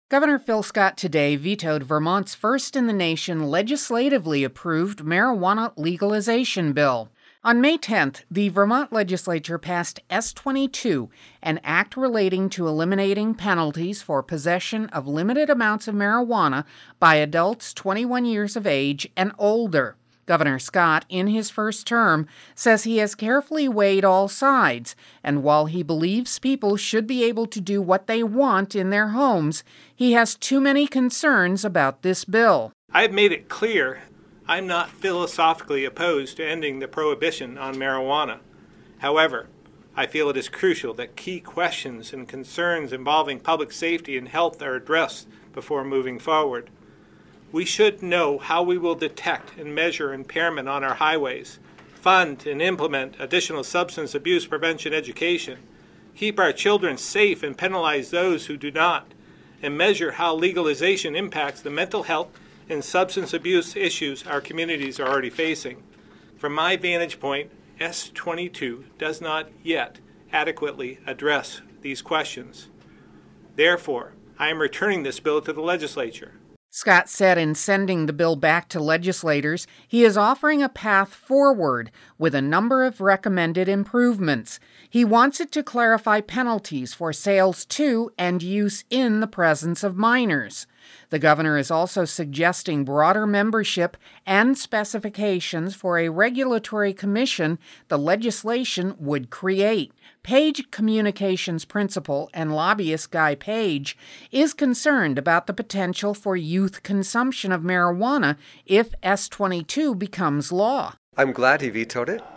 Governor Phil Scott today vetoed Vermont's first-in-the-nation legislatively approved marijuana legalization bill. On May 10th, the Vermont legislature passed S-22, an act relating to eliminating penalties for possession of limited amounts of marijuana by adults 21 years of age and older. Governor Scott, in his first term, says he has carefully weighed all sides, and while he believes people should be able to do what they want in their homes, he has too many concerns about this bill. I've made it clear I'm not philosophically opposed to ending the prohibition on marijuana. However, I feel it is crucial that key questions and concerns involving public safety and health are addressed before moving forward. We should know how we will detect and measure impairment on our highways, fund and implement additional substance abuse prevention education, keep our children safe and penalize those who do not, and measure how legalization impacts the mental health and substance abuse issues our communities are already facing. From my vantage point, S-22 does not yet adequately address these questions. Therefore, I am returning this bill to the legislature. Scott said in sending the bill back to legislators, he is offering a path forward with a number of recommended improvements. He wants it to clarify penalties for sales to and use in the presence of minors. The governor is also suggesting broader membership and specifications for a regulatory commission the legislation would create. Page Communications principal and lobbyist Guy Page is concerned about the potential for youth consumption of marijuana if S-22 becomes law. I'm glad he vetoed it,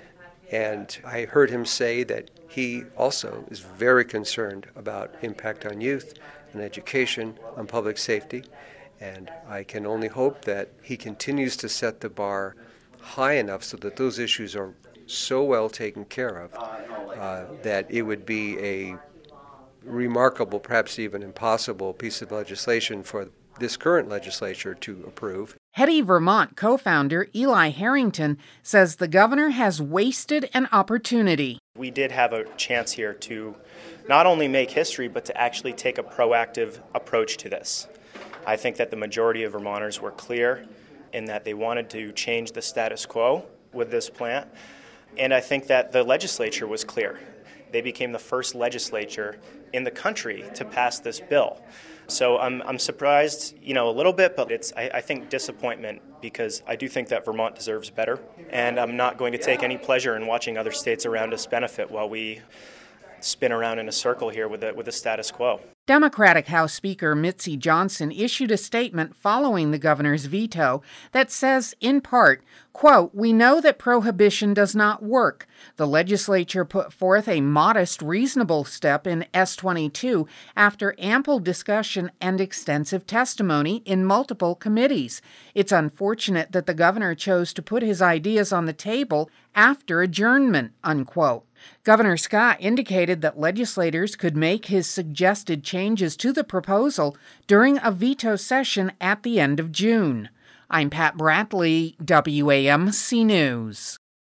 and I heard him say that he also is very concerned about impact on youth and education, on public safety, and I can only hope that he continues to set the bar high enough so that those issues are so well taken care of that it would be a remarkable, perhaps even impossible piece of legislation for this current legislature to approve. Heady Vermont co-founder Eli Harrington says the governor has wasted an opportunity. We did have a chance here to not only make history, but to actually take a proactive approach to this. I think that the majority of Vermonters were clear in that they wanted to change the status quo with this plant. And I think that the legislature was clear. They became the first legislature in the country to pass this bill. So I'm surprised, a little bit, but it's, I think, disappointment because I do think that Vermont deserves better. And I'm not going to take any pleasure in watching other states around us benefit while we spin around in a circle here with the status quo. Democratic House Speaker Mitzi Johnson issued a statement following the governor's veto that says, in part, quote, "We know that prohibition does not work. The legislature put forth a modest, reasonable step in S-22 after ample discussion and extensive testimony in multiple committees. It's unfortunate that the governor chose to put his ideas on the table after adjournment," unquote. Governor Scott indicated that legislators could make his suggested changes to the proposal during a veto session at the end of June. I'm Pat Bradley, WAMC News.